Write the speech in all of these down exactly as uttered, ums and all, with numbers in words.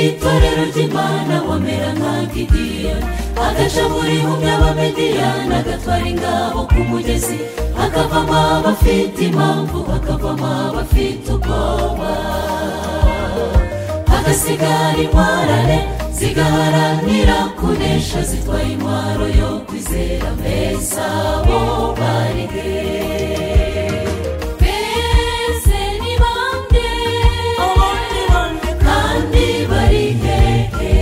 itorero ry'Imana wamera nka Gideyoni, agaca muri humye abamediyani, agatwara ingabo ku mugezi, hakavamo abafite impamvu, hakavamo abafite ubwoba, hagasigara intwarane zigaharanira kunesha, zitwaye intwaro yo kwizera. Mbese abo bari he? Mbese ni bande? Kandi bari hehe?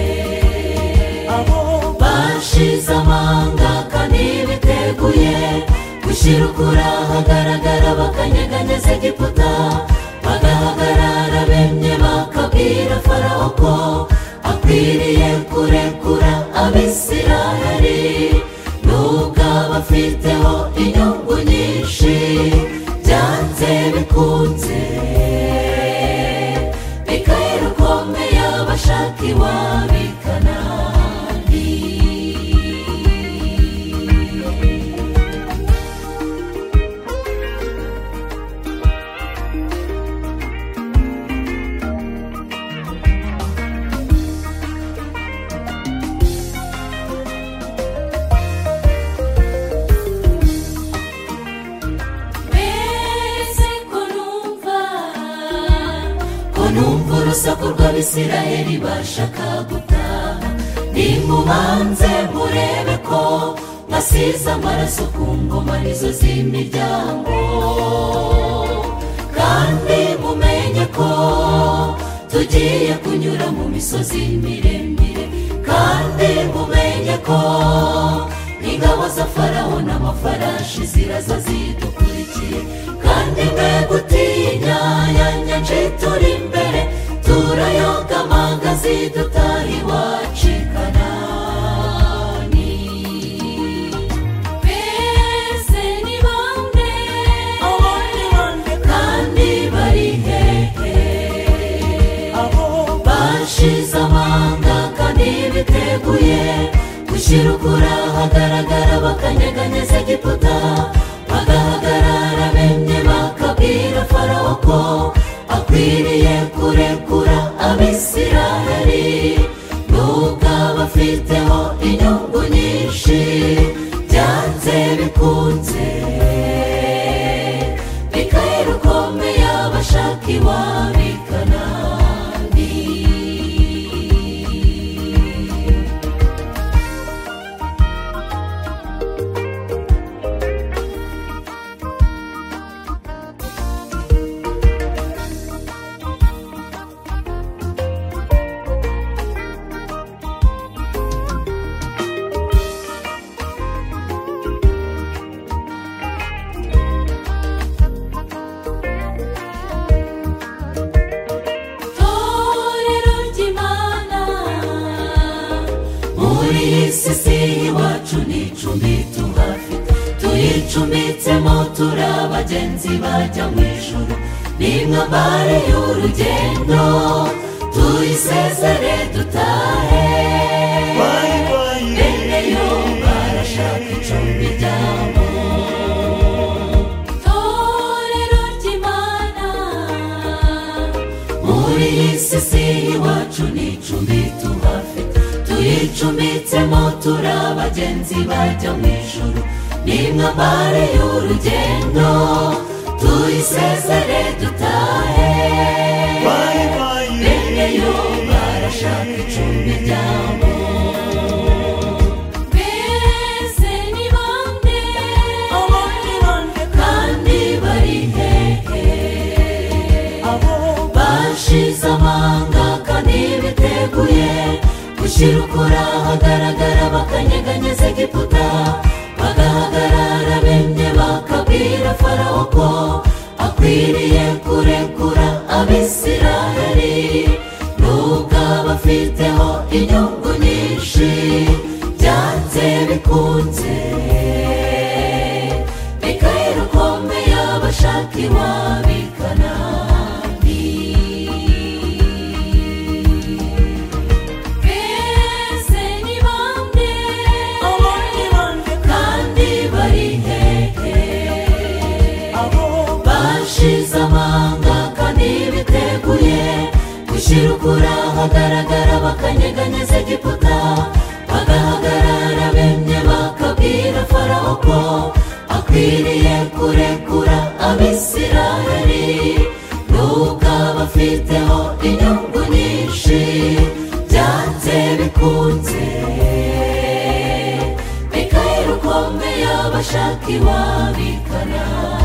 Bashize amanga kandi biteguye gushyira ukuri ahagaragara, bakanyeganyeza Egiputa, bagahagarara bemye bakabwira Farawo ko akwiriye kurekura Abisiraheli, nubwo abafiteho inyungu nyinshi, byanze bikunze Mikayeli ukomeye abashaka iwabo i Kanani. Numva urusaku rw'Abisiraheli bashaka gutaha, nimubanze murebe ko mwasize amaraso ku ngoma nizo z'imiryango, kandi mumenye ko tugiye kunyura mu misozi miremire, kandi mumenye ko ingabo za Farawo n'amafarashi ziraza zidukurikiye, kandi mwe gutinya ya nyanja ituri imbere, turayoga amagazi dutaha iwacu i Kanani. Mbese ni bande? Kandi bari hehe? Bashize amanga kandi biteguye gushyira ukuri ahagaragara, bakanyeganyeza Egiputa, bagahagarara bemye bakabwira Farawo ko akwiriye kurekura Abisiraheli, nubwo abafiteho inyungu nyinshi, byanze bikunze Mikayeli ukomeye abashaka iwabo i Kanani. Sisi iwacu n'icumbi tuhafite, tuyicumbitsemo turi abagenzi bajya mu ijuru, n'imwambare y'urugendo tuyisezere dutahe. Bene yo barashaka icumbi ryabo, torero ry'Imana muri iyi sisi iwacu n'icumbi tuhafite, tuyicumbitsemo turi abagenzi bajya mu ijuru, n'imwambare y'urugendo tuyisezere dutahe. Bene yo barashaka icumbi ryabo. Mbese ni bande? Kandi bari hehe? Bashize amanga kandi biteguye gushyira ukuri ahagaragara, bakanyeganyeza Egiputa, bagahagarara bemye bakabwira Farawo ko akwiriye kurekura Abisiraheli, nubwo abafiteho inyungu nyinshi, byanze bikunze Mikayeli ukomeye abashaka iwabo i Kanani. Mbese ni bande? Kandi bari hehe? Bashize amanga kandi biteguye gushyira ukuri ahagaragara bakanyeganyeza Egiputa, bagahagarara bemye bakabwira Farawo ko akwiriye kurekura Abisirayeli, nubwo abafiteho inyungu nyinshi. Byanze bikunze Mikayeli ukomeye abashaka iwabikana,